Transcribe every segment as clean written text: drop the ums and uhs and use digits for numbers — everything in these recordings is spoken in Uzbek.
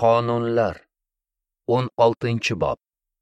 Qonunlar 16-bob.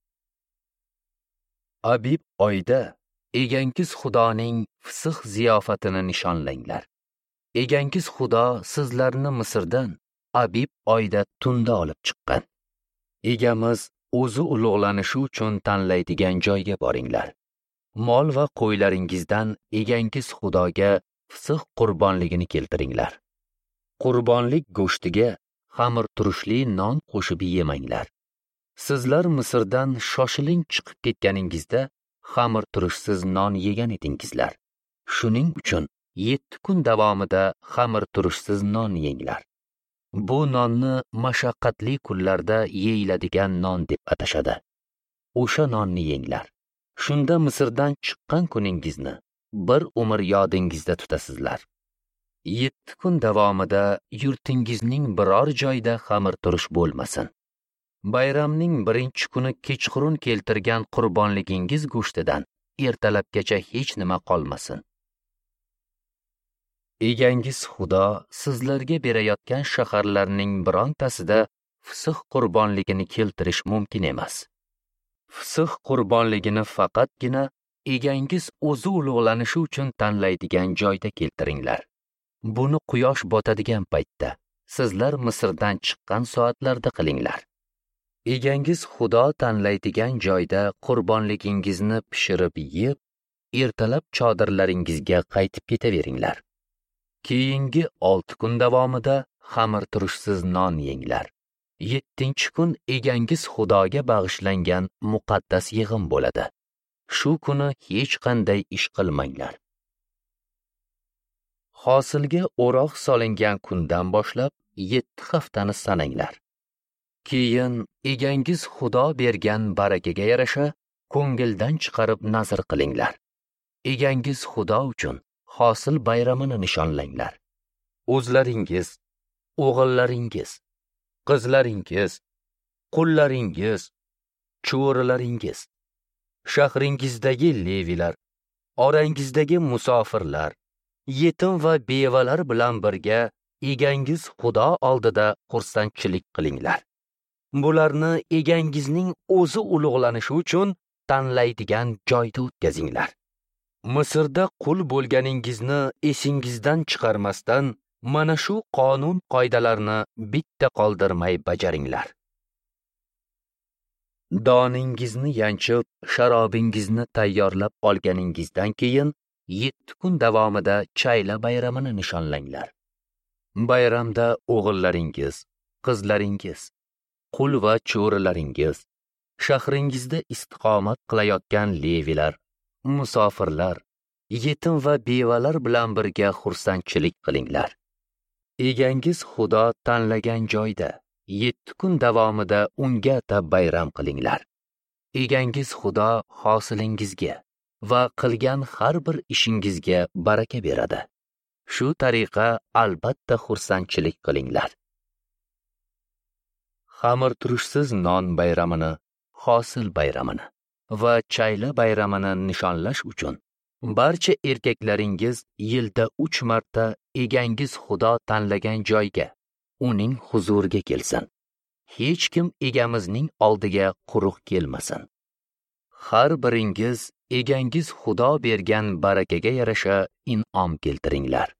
Abib oyda egangiz Xudoning fisq ziyofatini nishonlanglar. Egangiz Xudo sizlarni Misrdan Abib oyda tunda olib chiqqan. Egamiz o'zi ulug'lanishi uchun tanlaydigan joyga boringlar. Mol va qo'ylaringizdan egangiz Xudoga fisq qurbonligini keltiringlar. Qurbonlik go'shtiga xamir turishli non qo'shib yemanglar. Sizlar Misrdan shoshiling chiqib ketganingizda xamir turishsiz non yegan edingizlar. Shuning uchun 7 kun davomida xamir turishsiz non yenglar. Bu nonni mashaqqatli kunlarda yeyiladigan non deb atashadi. O'sha nonni yenglar. Shunda Misrdan chiqqan kuningizni bir umr yodingizda tutasizlar. 7 kun davomida yurtingizning biror joyda xamir turish bo'lmasin. Bayramning birinchi kuni kechqurun keltirgan qurbonligingiz go'shtidan ertalabgacha hech nima qolmasin. Egangiz Xudo sizlarga berayotgan shaharlarning birontasida fisq qurbonligini keltirish mumkin emas. Fisq qurbonligini faqatgina egangiz o'zi ulug'lanishi uchun tanlaydigan joyda keltiringlar. Buni quyosh botadigan paytda, sizlar Misrdan chiqqan soatlarda qilinglar. Egangiz Xudo tanlaydigan joyda qurbonligingizni pishirib yeb, ertalab chodirlaringizga qaytib ketaveringlar. Keyingi 6 kun davomida xamir turishsiz non yenglar. 7-kun egangiz Xudoga bag'ishlangan muqaddas yig'in bo'ladi. Shu kuni hech qanday ish qilmanglar. Hosilga o'roq solingan kundan boshlab 7 haftani sananglar. Keyin egangiz Xudo bergan barakaga yarasha ko'ngildan chiqarib nazr qilinglar. Egangiz Xudo uchun hosil bayramini nishonlanglar. O'zlaringiz, o'g'illaringiz, qizlaringiz, qullaringiz, cho'rilaringiz, shahringizdagi levilar, orangizdagi musofirlar, yetim va bevalar bilan birga egangiz Xudo oldida xursandchilik qilinglar. Bularni egangizning o'zi ulug'lanishi uchun tanlaydigan joyda o'tkazinglar. Misrda qul bo'lganingizni esingizdan chiqarmasdan mana shu qonun qoidalarni bitta qoldirmay bajaringlar. Doningizni yanchib, sharobingizni tayyorlab olganingizdan keyin 7 kun davomida chayla bayramini nishonlanglar. Bayramda o'g'illaringiz, qizlaringiz, qul va cho'rilaringiz, shahringizda istiqomat qilayotgan levilar, musofirlar, yetim va bevalar bilan birga xursandchilik qilinglar. Egangiz Xudo tanlagan joyda 7 kun davomida unga atab bayram qilinglar. Egangiz Xudo hosilingizga va qilgan har bir ishingizga baraka beradi. Shu tariqa albatta xursandchilik qilinglar. Xamir turishsiz non bayramini, hosil bayramini va chayla bayramini nishonlash uchun barcha erkaklaringiz yilda 3 marta egangiz Xudo tanlagan joyga, uning huzuriga kelsin. Hech kim egamizning oldiga quruq kelmasin. Har biringiz egangiz Xudo bergan barakaga yarasha in'om keltiringlar.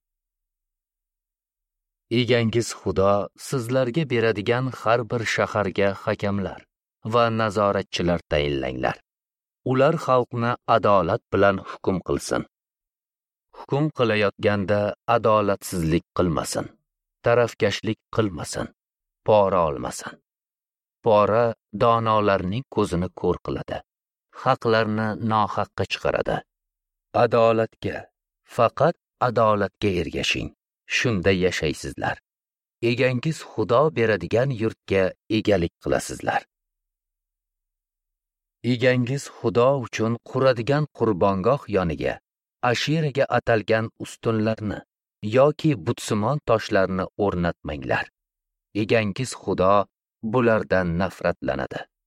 Egangiz Xudo sizlarga beradigan har bir shaharga hakamlar va nazoratchilar tayinlanglar. Ular xalqni adolat bilan hukm qilsin. Hukm qilayotganda adolatsizlik qilmasin, tarafkashlik qilmasin, pora olmasin. Pora donolarning ko'zini ko'r qiladi, haqlarni nohaqqa chiqaradi. Adolatga, faqat adolatga ergashing. Shunda yashaysizlar. Egangiz Xudo beradigan yurtga egalik qilasizlar. Egangiz Xudo uchun quradigan qurbongoh yoniga Ashiraga atalgan ustunlarni yoki butsimon toshlarni o'rnatmanglar. Egangiz Xudo bulardan nafratlanadi.